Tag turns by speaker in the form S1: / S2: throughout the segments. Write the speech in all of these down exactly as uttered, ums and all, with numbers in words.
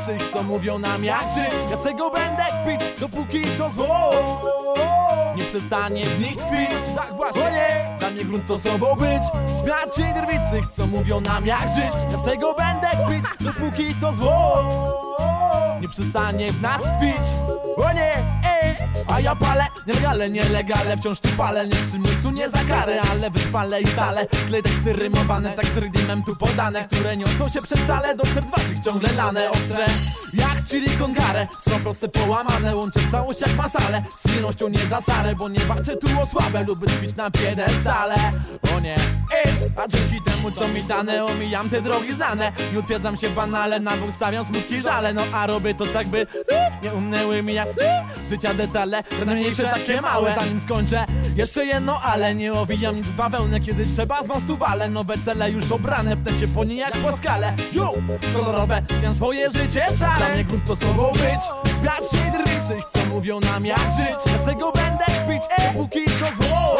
S1: drwicy, co mówią nam jak żyć. Ja z tego będę kpić, dopóki to zło nie przestanie w nich tkwić. Tak właśnie, nie, dla mnie grunt to sobą być. Śmiać się drwicy, co mówią nam jak żyć. Ja z tego będę kpić, dopóki to zło nie przestanie w nas tkwić. O nie, ej, a ja palę, nielegalne, nielegale, wciąż tu palę. Nie przymysłu, nie za karę, ale wypalę i stale. Klej teksty rymowane, tak z rydymem tu podane, które niosą się przez stale do serc waszych ciągle lane. Ostre jak chili con carne, są proste połamane, łączę całość jak masale. Z przyjemnością nie za sarę, bo nie walczę tu o sławę lub tkwić na piedestale. O nie, ej, a dzięki temu co mi dane, omijam te drogi znane. Nie utwierdzam się w banale, na bok stawiam smutki żale. No a robię to tak by nie umknęły mi jasne życia detale, te najmniejsze takie małe. Zanim skończę, jeszcze jedno ale, nie owijam nic w bawełnę, kiedy trzeba z mostu walę. Nowe cele już obrane, pnę się po nie jak po skale. Yo, kolorowe, zjam swoje życie szare. Dla mnie grunt to sobą być, śmiać się drwicy, co mówią nam jak żyć. Ja z tego będę kpić, póki to zło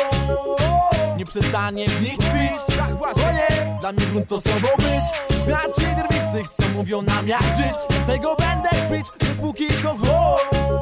S1: nie przestanie w nich tkwić. Tak właśnie, dla mnie grunt to sobą być, śmiać się drwicy, co mówią nam jak żyć. Ja z tego będę kpić, dopóki to zło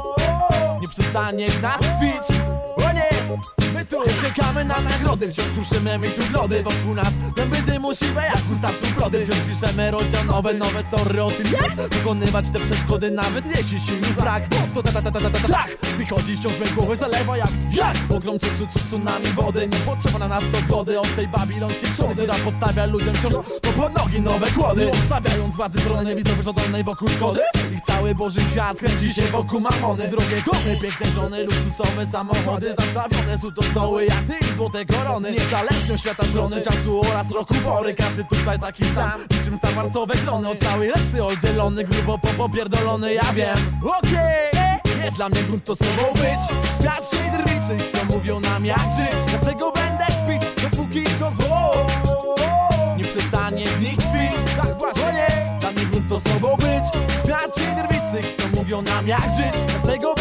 S1: nie przestanie w nas tkwić. O nie, my tu czekamy na nagrody, wciąż kruszymy mi tu w lody. Wokół nas dęby dymu siwe jak u starców brody. Wciąż piszemy rozdział nowe, nowe story o tym jak pokonywać te przeszkody, nawet jeśli sił już brak. To ta ta ta ta ta ta tak wychodzi wciąż me głowy zalewa jak jak ogrom cucu cu tsunami wody. Nie potrzeba na nas to zgody od tej babilońskiej trzody, która podstawia ludziom wciąż pod nogi nowe kłody. Odstawiając władzy stronę niewidzą wyrządzonej wokół szkody. Ich cały boży świat kręci się wokół mamony. Drogie domy, piękne żony, luksusowe samochody. Zastawione są to stoły jak ty i złote korony. Niezależnie od świata strony, czasu oraz roku pory. Każdy tutaj taki sam, niczym Star Warsowe klony. Od całej reszty oddzielony, grubo po popierdolony, ja wiem. Okej, okay. Jest dla mnie grunt to sobą być, śmiać się drwicy, co mówią nam jak żyć. Ja z tego będę kpić, dopóki to zło nie przestanie w nich tkwić. Tak właśnie, dla mnie grunt to sobą być, śmiać się drwicy, co mówią nam jak żyć. Ja z tego